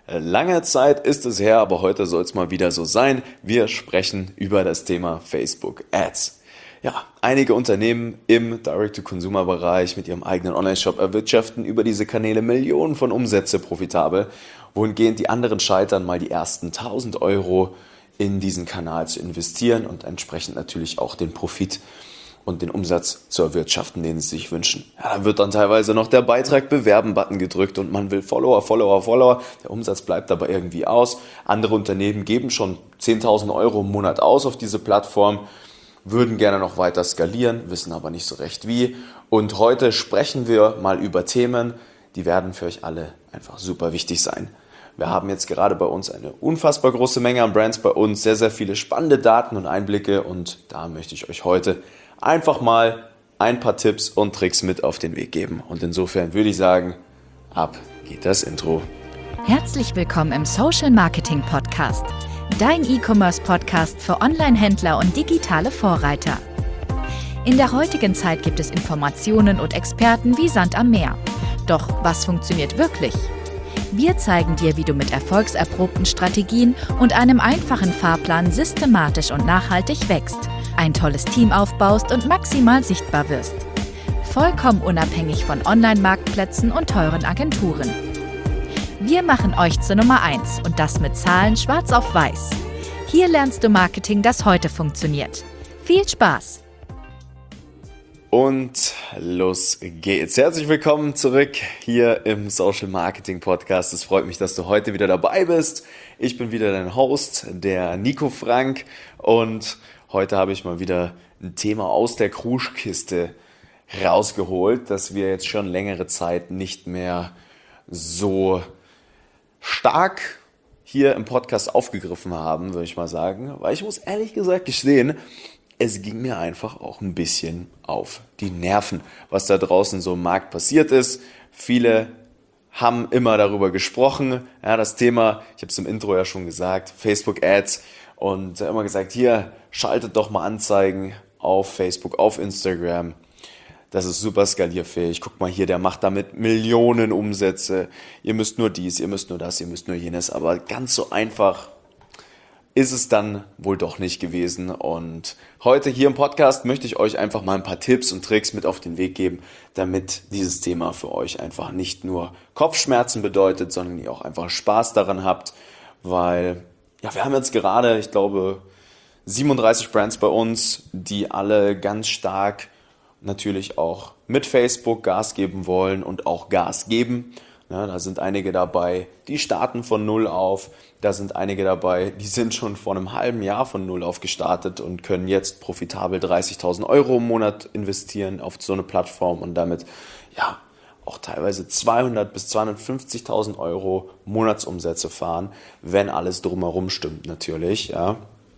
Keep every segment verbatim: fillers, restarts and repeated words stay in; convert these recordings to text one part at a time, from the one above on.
Lange Zeit ist es her, aber heute soll es mal wieder so sein. Wir sprechen über das Thema Facebook Ads. Ja, einige Unternehmen im Direct-to-Consumer-Bereich mit ihrem eigenen Online-Shop erwirtschaften über diese Kanäle Millionen von Umsätze profitabel, wohingehend die anderen scheitern, mal die ersten tausend Euro in diesen Kanal zu investieren und entsprechend natürlich auch den Profit und den Umsatz zu erwirtschaften, den sie sich wünschen. Ja, dann wird dann teilweise noch der Beitrag Bewerben-Button gedrückt und man will Follower, Follower, Follower. Der Umsatz bleibt aber irgendwie aus. Andere Unternehmen geben schon zehntausend Euro im Monat aus auf diese Plattform, würden gerne noch weiter skalieren, wissen aber nicht so recht wie. Und heute sprechen wir mal über Themen, die werden für euch alle einfach super wichtig sein. Wir haben jetzt gerade bei uns eine unfassbar große Menge an Brands bei uns, sehr, sehr viele spannende Daten und Einblicke und da möchte ich euch heute einfach mal ein paar Tipps und Tricks mit auf den Weg geben. Und insofern würde ich sagen, ab geht das Intro. Herzlich willkommen im Social Marketing Podcast, dein E-Commerce-Podcast für Online-Händler und digitale Vorreiter. In der heutigen Zeit gibt es Informationen und Experten wie Sand am Meer. Doch was funktioniert wirklich? Wir zeigen dir, wie du mit erfolgserprobten Strategien und einem einfachen Fahrplan systematisch und nachhaltig wächst, ein tolles Team aufbaust und maximal sichtbar wirst. Vollkommen unabhängig von Online-Marktplätzen und teuren Agenturen. Wir machen euch zur Nummer eins und das mit Zahlen schwarz auf weiß. Hier lernst du Marketing, das heute funktioniert. Viel Spaß! Und los geht's. Herzlich willkommen zurück hier im Social Marketing Podcast. Es freut mich, dass du heute wieder dabei bist. Ich bin wieder dein Host, der Nico Frank, und heute habe ich mal wieder ein Thema aus der Kruschkiste rausgeholt, das wir jetzt schon längere Zeit nicht mehr so stark hier im Podcast aufgegriffen haben, würde ich mal sagen. Weil ich muss ehrlich gesagt gestehen, es ging mir einfach auch ein bisschen auf die Nerven, was da draußen so im Markt passiert ist. Viele haben immer darüber gesprochen, ja, das Thema, ich habe es im Intro ja schon gesagt, Facebook Ads, und immer gesagt, hier, schaltet doch mal Anzeigen auf Facebook, auf Instagram. Das ist super skalierfähig. Guck mal hier, der macht damit Millionen Umsätze. Ihr müsst nur dies, ihr müsst nur das, ihr müsst nur jenes. Aber ganz so einfach ist es dann wohl doch nicht gewesen. Und heute hier im Podcast möchte ich euch einfach mal ein paar Tipps und Tricks mit auf den Weg geben, damit dieses Thema für euch einfach nicht nur Kopfschmerzen bedeutet, sondern ihr auch einfach Spaß daran habt. Weil, ja, wir haben jetzt gerade, ich glaube, siebenunddreißig Brands bei uns, die alle ganz stark natürlich auch mit Facebook Gas geben wollen und auch Gas geben. Ja, da sind einige dabei, die starten von Null auf. Da sind einige dabei, die sind schon vor einem halben Jahr von Null auf gestartet und können jetzt profitabel dreißigtausend Euro im Monat investieren auf so eine Plattform und damit ja auch teilweise zweihundert bis zweihundertfünfzigtausend Euro Monatsumsätze fahren, wenn alles drumherum stimmt natürlich. Ja.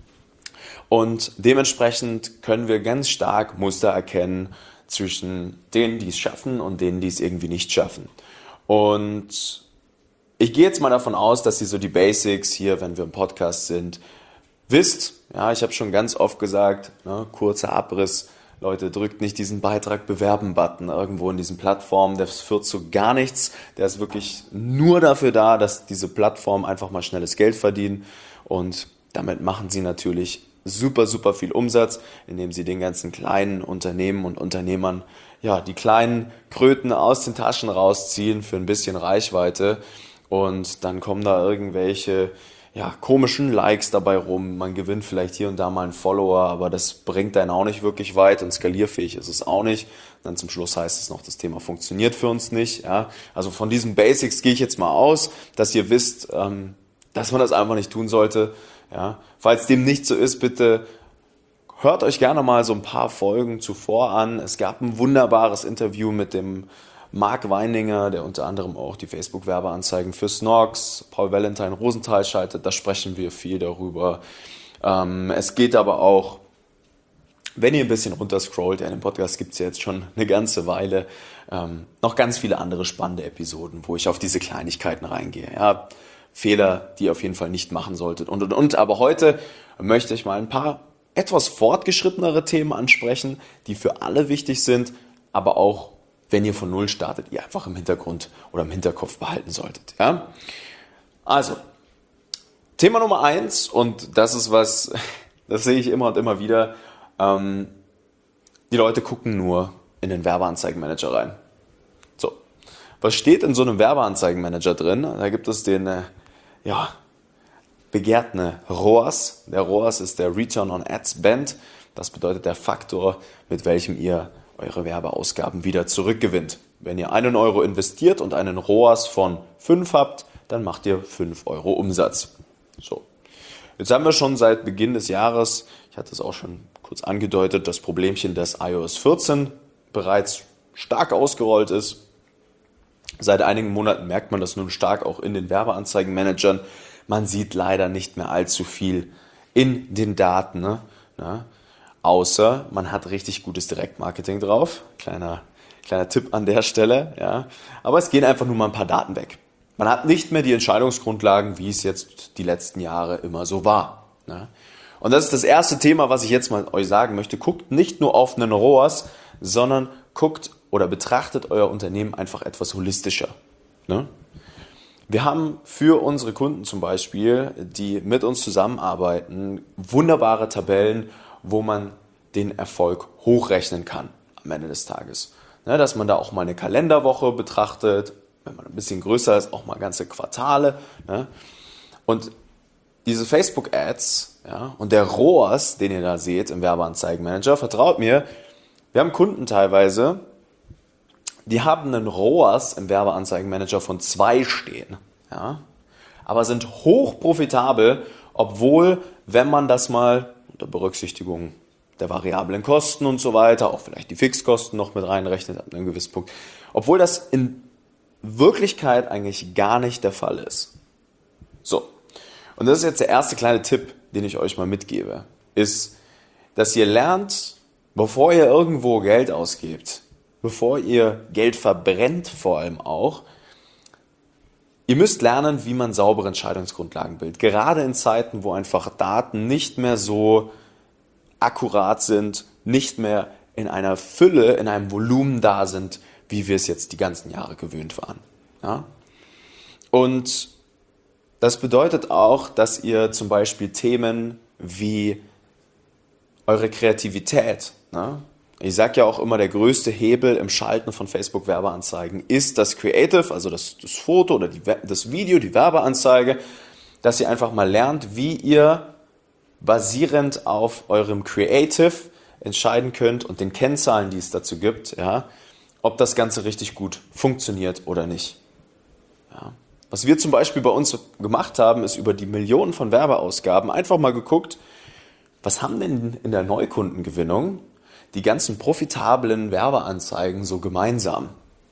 Und dementsprechend können wir ganz stark Muster erkennen zwischen denen, die es schaffen und denen, die es irgendwie nicht schaffen. Und ich gehe jetzt mal davon aus, dass ihr so die Basics hier, wenn wir im Podcast sind, wisst. Ja, ich habe schon ganz oft gesagt, ne, kurzer Abriss, Leute, drückt nicht diesen Beitrag Bewerben-Button irgendwo in diesen Plattformen, das führt zu gar nichts. Der ist wirklich nur dafür da, dass diese Plattformen einfach mal schnelles Geld verdienen, und damit machen sie natürlich super, super viel Umsatz, indem sie den ganzen kleinen Unternehmen und Unternehmern ja die kleinen Kröten aus den Taschen rausziehen für ein bisschen Reichweite, und dann kommen da irgendwelche ja, komischen Likes dabei rum. Man gewinnt vielleicht hier und da mal einen Follower, aber das bringt einen auch nicht wirklich weit, und skalierfähig ist es auch nicht. Dann zum Schluss heißt es noch, das Thema funktioniert für uns nicht. Ja. Also von diesen Basics gehe ich jetzt mal aus, dass ihr wisst, ähm, dass man das einfach nicht tun sollte. Ja, falls dem nicht so ist, bitte hört euch gerne mal so ein paar Folgen zuvor an. Es gab ein wunderbares Interview mit dem Marc Weininger, der unter anderem auch die Facebook-Werbeanzeigen für Snorks, Paul Valentine, Rosenthal schaltet. Da sprechen wir viel darüber. Ähm, es geht aber auch, wenn ihr ein bisschen runterscrollt, ja, den Podcast gibt es ja jetzt schon eine ganze Weile, ähm, noch ganz viele andere spannende Episoden, wo ich auf diese Kleinigkeiten reingehe. Ja, Fehler, die ihr auf jeden Fall nicht machen solltet und, und, und. Aber heute möchte ich mal ein paar etwas fortgeschrittenere Themen ansprechen, die für alle wichtig sind, aber auch, wenn ihr von Null startet, ihr einfach im Hintergrund oder im Hinterkopf behalten solltet. Ja? Also, Thema Nummer eins, und das ist was, das sehe ich immer und immer wieder, ähm, die Leute gucken nur in den Werbeanzeigenmanager rein. So, was steht in so einem Werbeanzeigenmanager drin? Da gibt es den, äh, ja, begehrten R O A S. Der R O A S ist der Return on Ad Spend. Das bedeutet der Faktor, mit welchem ihr eure Werbeausgaben wieder zurückgewinnt. Wenn ihr einen Euro investiert und einen R O A S von fünf habt, dann macht ihr fünf Euro Umsatz. So. Jetzt haben wir schon seit Beginn des Jahres, ich hatte es auch schon kurz angedeutet, das Problemchen, dass i O S vierzehn bereits stark ausgerollt ist. Seit einigen Monaten merkt man das nun stark auch in den Werbeanzeigenmanagern. Man sieht leider nicht mehr allzu viel in den Daten, ne? Ja, außer man hat richtig gutes Direktmarketing drauf. Kleiner, kleiner Tipp an der Stelle. Ja. Aber es gehen einfach nur mal ein paar Daten weg. Man hat nicht mehr die Entscheidungsgrundlagen, wie es jetzt die letzten Jahre immer so war. Ne? Und das ist das erste Thema, was ich jetzt mal euch sagen möchte. Guckt nicht nur auf einen R O A S, sondern guckt oder betrachtet euer Unternehmen einfach etwas holistischer. Ne? Wir haben für unsere Kunden zum Beispiel, die mit uns zusammenarbeiten, wunderbare Tabellen, wo man den Erfolg hochrechnen kann am Ende des Tages. Ne, dass man da auch mal eine Kalenderwoche betrachtet, wenn man ein bisschen größer ist, auch mal ganze Quartale. Ne? Und diese Facebook-Ads, ja, und der R O A S, den ihr da seht im Werbeanzeigenmanager, vertraut mir, wir haben Kunden teilweise, die haben einen R O A S im Werbeanzeigenmanager von zwei stehen, ja, aber sind hoch profitabel, obwohl, wenn man das mal unter Berücksichtigung der variablen Kosten und so weiter, auch vielleicht die Fixkosten noch mit reinrechnet ab einem gewissen Punkt, obwohl das in Wirklichkeit eigentlich gar nicht der Fall ist. So, und das ist jetzt der erste kleine Tipp, den ich euch mal mitgebe, ist, dass ihr lernt, bevor ihr irgendwo Geld ausgebt, bevor ihr Geld verbrennt vor allem auch, ihr müsst lernen, wie man saubere Entscheidungsgrundlagen bildet. Gerade in Zeiten, wo einfach Daten nicht mehr so akkurat sind, nicht mehr in einer Fülle, in einem Volumen da sind, wie wir es jetzt die ganzen Jahre gewöhnt waren. Ja? Und das bedeutet auch, dass ihr zum Beispiel Themen wie eure Kreativität, ne? Ich sage ja auch immer, der größte Hebel im Schalten von Facebook-Werbeanzeigen ist das Creative, also das, das Foto oder die, das Video, die Werbeanzeige, dass ihr einfach mal lernt, wie ihr basierend auf eurem Creative entscheiden könnt und den Kennzahlen, die es dazu gibt, ja, ob das Ganze richtig gut funktioniert oder nicht. Ja. Was wir zum Beispiel bei uns gemacht haben, ist über die Millionen von Werbeausgaben einfach mal geguckt, was haben denn in der Neukundengewinnung die ganzen profitablen Werbeanzeigen so gemeinsam.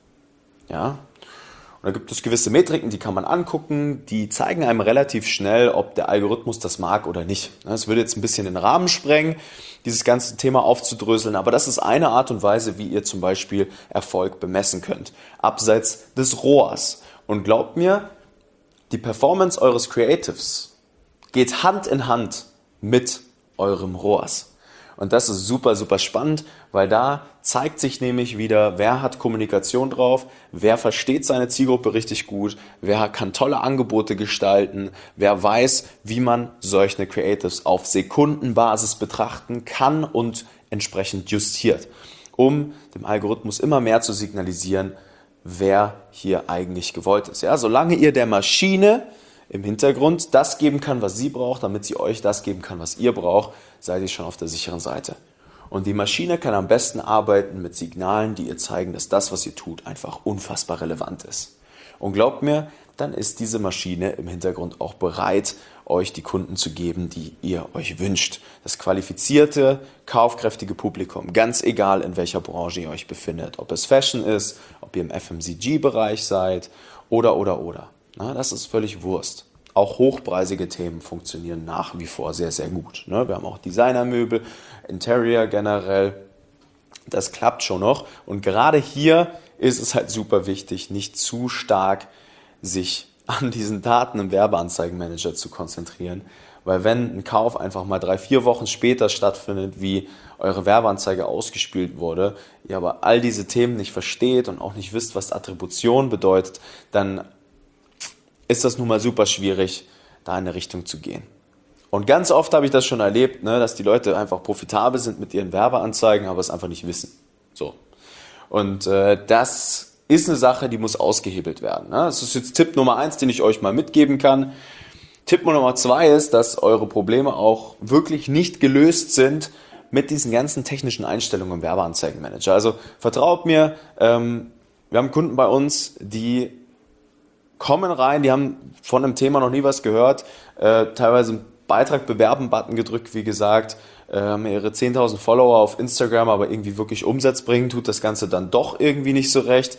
Ja? Und da gibt es gewisse Metriken, die kann man angucken, die zeigen einem relativ schnell, ob der Algorithmus das mag oder nicht. Es würde jetzt ein bisschen den Rahmen sprengen, dieses ganze Thema aufzudröseln, aber das ist eine Art und Weise, wie ihr zum Beispiel Erfolg bemessen könnt, abseits des R O A S. Und glaubt mir, die Performance eures Creatives geht Hand in Hand mit eurem R O A S. Und das ist super, super spannend, weil da zeigt sich nämlich wieder, wer hat Kommunikation drauf, wer versteht seine Zielgruppe richtig gut, wer kann tolle Angebote gestalten, wer weiß, wie man solche Creatives auf Sekundenbasis betrachten kann und entsprechend justiert, um dem Algorithmus immer mehr zu signalisieren, wer hier eigentlich gewollt ist. Ja, solange ihr der Maschine im Hintergrund das geben kann, was sie braucht, damit sie euch das geben kann, was ihr braucht, seid ihr schon auf der sicheren Seite. Und die Maschine kann am besten arbeiten mit Signalen, die ihr zeigen, dass das, was ihr tut, einfach unfassbar relevant ist. Und glaubt mir, dann ist diese Maschine im Hintergrund auch bereit, euch die Kunden zu geben, die ihr euch wünscht. Das qualifizierte, kaufkräftige Publikum, ganz egal in welcher Branche ihr euch befindet. Ob es Fashion ist, ob ihr im F M C G-Bereich seid oder, oder, oder. Na, das ist völlig Wurst. Auch hochpreisige Themen funktionieren nach wie vor sehr, sehr gut. Ne? Wir haben auch Designermöbel, Interior generell. Das klappt schon noch. Und gerade hier ist es halt super wichtig, nicht zu stark sich an diesen Daten im Werbeanzeigenmanager zu konzentrieren. Weil wenn ein Kauf einfach mal drei, vier Wochen später stattfindet, wie eure Werbeanzeige ausgespielt wurde, ihr aber all diese Themen nicht versteht und auch nicht wisst, was Attribution bedeutet, dann ist das nun mal super schwierig, da in eine Richtung zu gehen. Und ganz oft habe ich das schon erlebt, ne, dass die Leute einfach profitabel sind mit ihren Werbeanzeigen, aber es einfach nicht wissen. So. Und äh, das ist eine Sache, die muss ausgehebelt werden. Ne? Das ist jetzt Tipp Nummer eins, den ich euch mal mitgeben kann. Tipp Nummer zwei ist, dass eure Probleme auch wirklich nicht gelöst sind mit diesen ganzen technischen Einstellungen im Werbeanzeigenmanager. Also vertraut mir, ähm, wir haben Kunden bei uns, die kommen rein, die haben von einem Thema noch nie was gehört, äh, teilweise einen Beitrag bewerben, Button gedrückt, wie gesagt, äh, haben ihre zehntausend Follower auf Instagram, aber irgendwie wirklich Umsatz bringen, tut das Ganze dann doch irgendwie nicht so recht.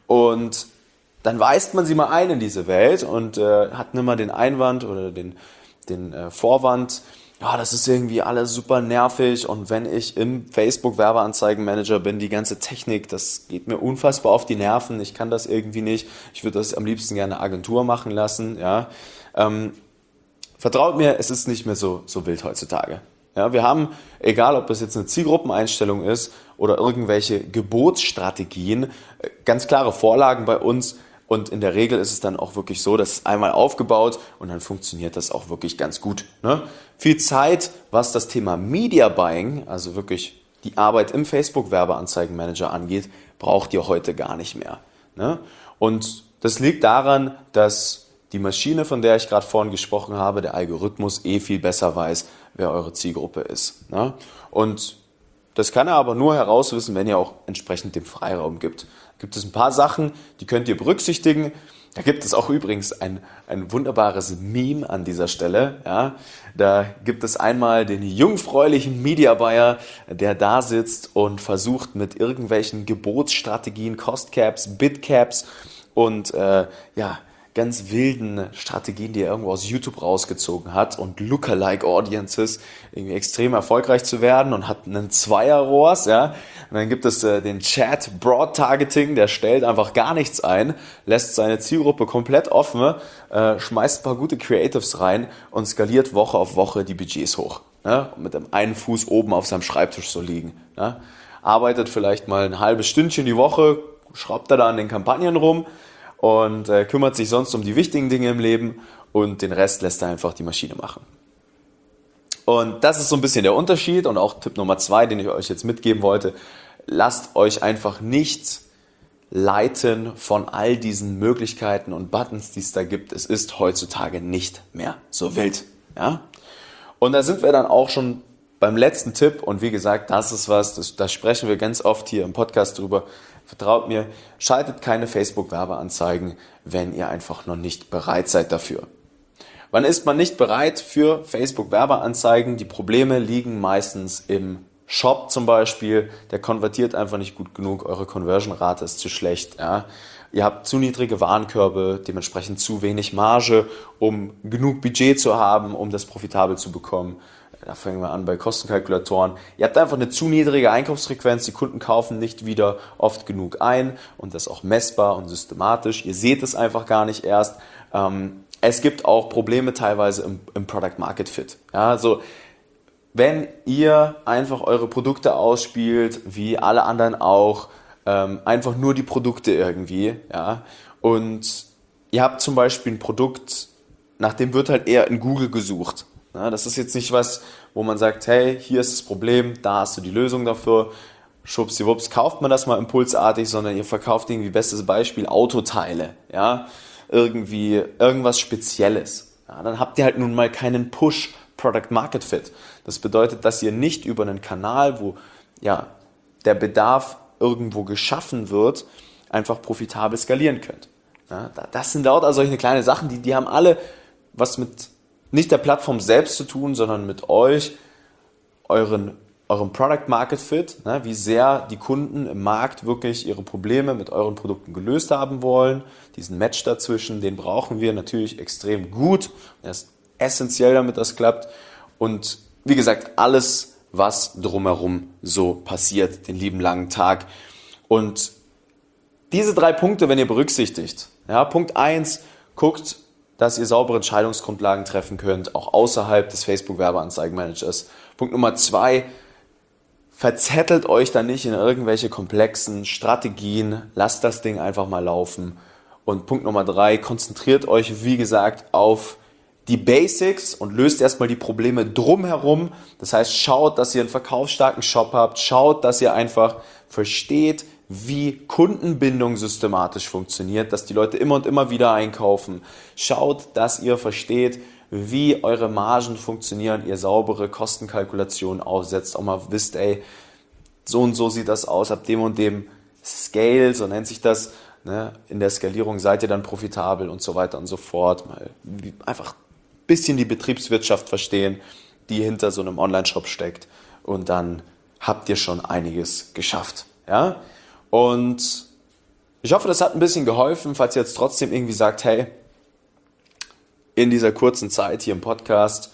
Und dann weist man sie mal ein in diese Welt und äh, hat immer den Einwand oder den, den äh, Vorwand, ja, das ist irgendwie alles super nervig und wenn ich im Facebook-Werbeanzeigenmanager bin, die ganze Technik, das geht mir unfassbar auf die Nerven, ich kann das irgendwie nicht, ich würde das am liebsten gerne eine Agentur machen lassen, ja. Ähm, vertraut mir, es ist nicht mehr so, so wild heutzutage. Ja, wir haben, egal ob das jetzt eine Zielgruppeneinstellung ist oder irgendwelche Gebotsstrategien, ganz klare Vorlagen bei uns. Und in der Regel ist es dann auch wirklich so, dass es einmal aufgebaut und dann funktioniert das auch wirklich ganz gut. Ne? Viel Zeit, was das Thema Media Buying, also wirklich die Arbeit im Facebook-Werbeanzeigenmanager angeht, braucht ihr heute gar nicht mehr. Ne? Und das liegt daran, dass die Maschine, von der ich gerade vorhin gesprochen habe, der Algorithmus eh viel besser weiß, wer eure Zielgruppe ist. Ne? Und das kann er aber nur herauswissen, wenn ihr auch entsprechend den Freiraum gibt. Da gibt es ein paar Sachen, die könnt ihr berücksichtigen. Da gibt es auch übrigens ein, ein wunderbares Meme an dieser Stelle. Ja. Da gibt es einmal den jungfräulichen Media Buyer, der da sitzt und versucht mit irgendwelchen Gebotsstrategien, Cost Caps, Bid Caps und äh, ja, ganz wilden Strategien, die er irgendwo aus YouTube rausgezogen hat und Lookalike Audiences irgendwie extrem erfolgreich zu werden und hat einen Zweier-R O A S, ja. Und dann gibt es äh, den Chat Broad Targeting, der stellt einfach gar nichts ein, lässt seine Zielgruppe komplett offen, äh, schmeißt ein paar gute Creatives rein und skaliert Woche auf Woche die Budgets hoch. Ne? Und mit dem einen Fuß oben auf seinem Schreibtisch so liegen. Ne? Arbeitet vielleicht mal ein halbes Stündchen die Woche, schraubt er da an den Kampagnen rum, und äh, kümmert sich sonst um die wichtigen Dinge im Leben und den Rest lässt er einfach die Maschine machen. Und das ist so ein bisschen der Unterschied und auch Tipp Nummer zwei, den ich euch jetzt mitgeben wollte. Lasst euch einfach nicht leiten von all diesen Möglichkeiten und Buttons, die es da gibt. Es ist heutzutage nicht mehr so wild. Ja? Und da sind wir dann auch schon beim letzten Tipp und wie gesagt, das ist was, das, da sprechen wir ganz oft hier im Podcast drüber. Vertraut mir, schaltet keine Facebook-Werbeanzeigen, wenn ihr einfach noch nicht bereit seid dafür. Wann ist man nicht bereit für Facebook-Werbeanzeigen? Die Probleme liegen meistens im Shop zum Beispiel. Der konvertiert einfach nicht gut genug, eure Conversion-Rate ist zu schlecht. Ja. Ihr habt zu niedrige Warenkörbe, dementsprechend zu wenig Marge, um genug Budget zu haben, um das profitabel zu bekommen. Da fangen wir an bei Kostenkalkulatoren. Ihr habt einfach eine zu niedrige Einkaufsfrequenz, die Kunden kaufen nicht wieder oft genug ein und das auch messbar und systematisch. Ihr seht es einfach gar nicht erst. Es gibt auch Probleme teilweise im, im Product Market Fit. Ja, also wenn ihr einfach eure Produkte ausspielt, wie alle anderen auch, einfach nur die Produkte irgendwie, ja, und ihr habt zum Beispiel ein Produkt, nach dem wird halt eher in Google gesucht. Ja, das ist jetzt nicht was, wo man sagt, hey, hier ist das Problem, da hast du die Lösung dafür, schwuppsiwupps, kauft man das mal impulsartig, sondern ihr verkauft irgendwie, bestes Beispiel, Autoteile, ja, irgendwie irgendwas Spezielles. Ja, dann habt ihr halt nun mal keinen Push Product Market Fit. Das bedeutet, dass ihr nicht über einen Kanal, wo ja, der Bedarf irgendwo geschaffen wird, einfach profitabel skalieren könnt. Ja, das sind lauter solche kleine Sachen, die, die haben alle was mit nicht der Plattform selbst zu tun, sondern mit euch, euren, eurem Product Market Fit, ne, wie sehr die Kunden im Markt wirklich ihre Probleme mit euren Produkten gelöst haben wollen. Diesen Match dazwischen, den brauchen wir natürlich extrem gut. Er ist essentiell, damit das klappt. Und wie gesagt, alles, was drumherum so passiert, den lieben langen Tag. Und diese drei Punkte, wenn ihr berücksichtigt, ja, Punkt eins, guckt, dass ihr saubere Entscheidungsgrundlagen treffen könnt, auch außerhalb des Facebook-Werbeanzeigenmanagers. Punkt Nummer zwei, verzettelt euch da nicht in irgendwelche komplexen Strategien, lasst das Ding einfach mal laufen Und Punkt Nummer drei, konzentriert euch, wie gesagt, auf die Basics und löst erstmal die Probleme drumherum. Das heißt, schaut, dass ihr einen verkaufsstarken Shop habt, schaut, dass ihr einfach versteht, wie Kundenbindung systematisch funktioniert, dass die Leute immer und immer wieder einkaufen. Schaut, dass ihr versteht, wie eure Margen funktionieren, ihr saubere Kostenkalkulationen aufsetzt, auch mal wisst, ey, so und so sieht das aus, ab dem und dem Scale, so nennt sich das, ne? In der Skalierung seid ihr dann profitabel und so weiter und so fort. Mal einfach ein bisschen die Betriebswirtschaft verstehen, die hinter so einem Online-Shop steckt, und dann habt ihr schon einiges geschafft. Ja? Und ich hoffe, das hat ein bisschen geholfen, falls ihr jetzt trotzdem irgendwie sagt, hey, in dieser kurzen Zeit hier im Podcast,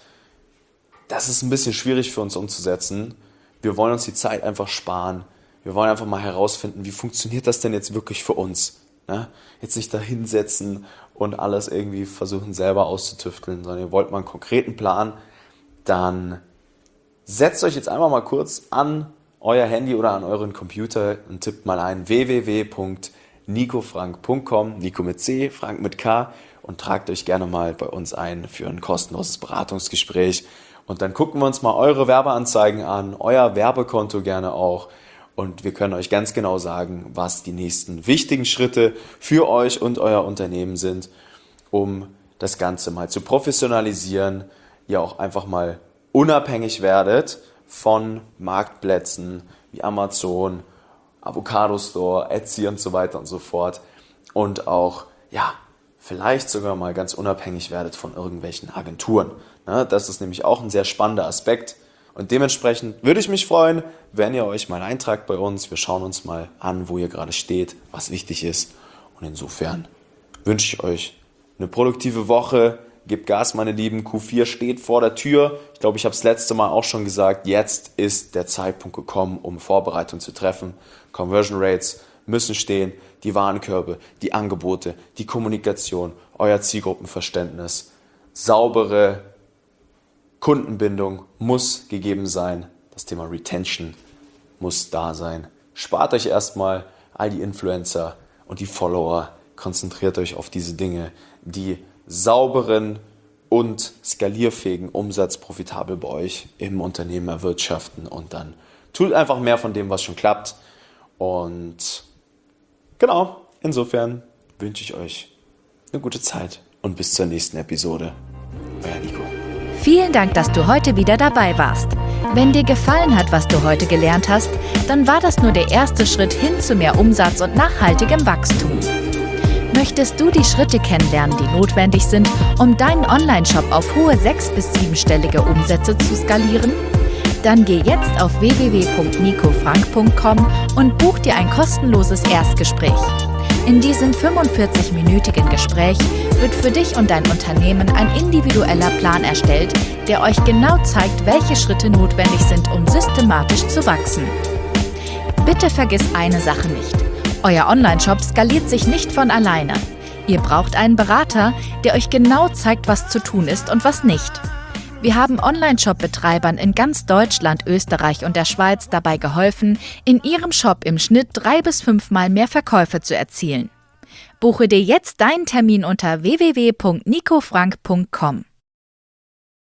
das ist ein bisschen schwierig für uns umzusetzen. Wir wollen uns die Zeit einfach sparen. Wir wollen einfach mal herausfinden, wie funktioniert das denn jetzt wirklich für uns? Ne? Jetzt nicht da hinsetzen und alles irgendwie versuchen selber auszutüfteln, sondern ihr wollt mal einen konkreten Plan, dann setzt euch jetzt einfach mal kurz an euer Handy oder an euren Computer und tippt mal ein w w w punkt nico frank punkt com, Nico mit C, Frank mit K, und tragt euch gerne mal bei uns ein für ein kostenloses Beratungsgespräch. Und dann gucken wir uns mal eure Werbeanzeigen an, euer Werbekonto gerne auch. Und wir können euch ganz genau sagen, was die nächsten wichtigen Schritte für euch und euer Unternehmen sind, um das Ganze mal zu professionalisieren. Ihr auch einfach mal unabhängig werdet von Marktplätzen wie Amazon, Avocado Store, Etsy und so weiter und so fort. Und auch, ja, vielleicht sogar mal ganz unabhängig werdet von irgendwelchen Agenturen. Das ist nämlich auch ein sehr spannender Aspekt. Und dementsprechend würde ich mich freuen, wenn ihr euch mal eintragt bei uns. Wir schauen uns mal an, wo ihr gerade steht, was wichtig ist. Und insofern wünsche ich euch eine produktive Woche. Gebt Gas, meine Lieben. Q vier steht vor der Tür. Ich glaube, ich habe es letzte Mal auch schon gesagt. Jetzt ist der Zeitpunkt gekommen, um Vorbereitung zu treffen. Conversion Rates müssen stehen. Die Warenkörbe, die Angebote, die Kommunikation, euer Zielgruppenverständnis, saubere Kundenbindung muss gegeben sein. Das Thema Retention muss da sein. Spart euch erstmal all die Influencer und die Follower. Konzentriert euch auf diese Dinge, die sauberen und skalierfähigen Umsatz profitabel bei euch im Unternehmen erwirtschaften. Und dann tut einfach mehr von dem, was schon klappt. Und genau, insofern wünsche ich euch eine gute Zeit und bis zur nächsten Episode. Euer Nico. Vielen Dank, dass du heute wieder dabei warst. Wenn dir gefallen hat, was du heute gelernt hast, dann war das nur der erste Schritt hin zu mehr Umsatz und nachhaltigem Wachstum. Möchtest du die Schritte kennenlernen, die notwendig sind, um deinen Online-Shop auf hohe sechs- bis siebenstellige Umsätze zu skalieren? Dann geh jetzt auf w w w punkt nico frank punkt com und buch dir ein kostenloses Erstgespräch. In diesem fünfundvierzig-minütigen Gespräch wird für dich und dein Unternehmen ein individueller Plan erstellt, der euch genau zeigt, welche Schritte notwendig sind, um systematisch zu wachsen. Bitte vergiss eine Sache nicht. Euer Online-Shop skaliert sich nicht von alleine. Ihr braucht einen Berater, der euch genau zeigt, was zu tun ist und was nicht. Wir haben Online-Shop-Betreibern in ganz Deutschland, Österreich und der Schweiz dabei geholfen, in ihrem Shop im Schnitt drei bis fünfmal mehr Verkäufe zu erzielen. Buche dir jetzt deinen Termin unter w w w punkt nico frank punkt com.